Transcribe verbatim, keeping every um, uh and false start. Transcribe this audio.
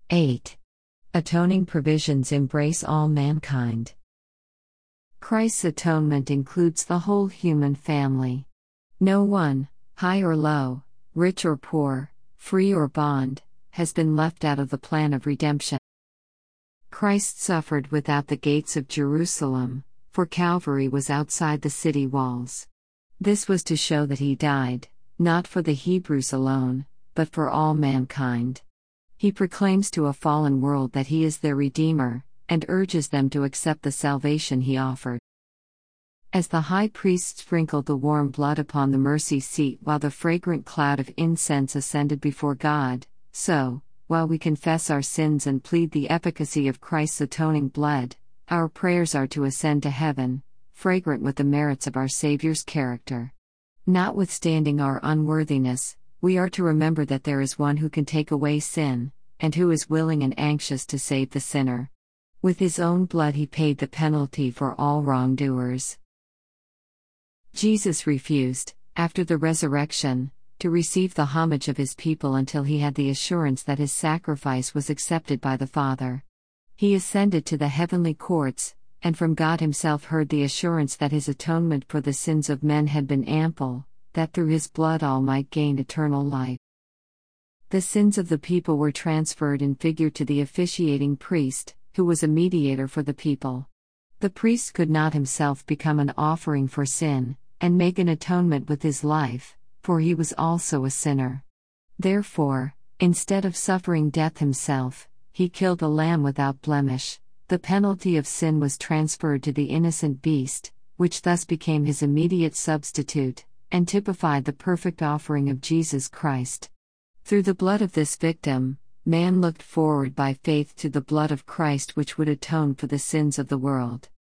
eight. Atoning provisions embrace all mankind. Christ's atonement includes the whole human family. No one, high or low, rich or poor, free or bond, has been left out of the plan of redemption. Christ suffered without the gates of Jerusalem, for Calvary was outside the city walls. This was to show that he died, not for the Hebrews alone, but for all mankind. He proclaims to a fallen world that he is their Redeemer, and urges them to accept the salvation he offered. As the high priest sprinkled the warm blood upon the mercy seat while the fragrant cloud of incense ascended before God, so, while we confess our sins and plead the efficacy of Christ's atoning blood, our prayers are to ascend to heaven, fragrant with the merits of our Savior's character. Notwithstanding our unworthiness, we are to remember that there is one who can take away sin, and who is willing and anxious to save the sinner. With his own blood he paid the penalty for all wrongdoers. Jesus refused, after the resurrection, to receive the homage of his people until he had the assurance that his sacrifice was accepted by the Father. He ascended to the heavenly courts, and from God himself heard the assurance that his atonement for the sins of men had been ample, that through his blood all might gain eternal life. The sins of the people were transferred in figure to the officiating priest, who was a mediator for the people. The priest could not himself become an offering for sin, and make an atonement with his life, for he was also a sinner. Therefore, instead of suffering death himself, he killed a lamb without blemish. The penalty of sin was transferred to the innocent beast, which thus became his immediate substitute, and typified the perfect offering of Jesus Christ. Through the blood of this victim, man looked forward by faith to the blood of Christ which would atone for the sins of the world.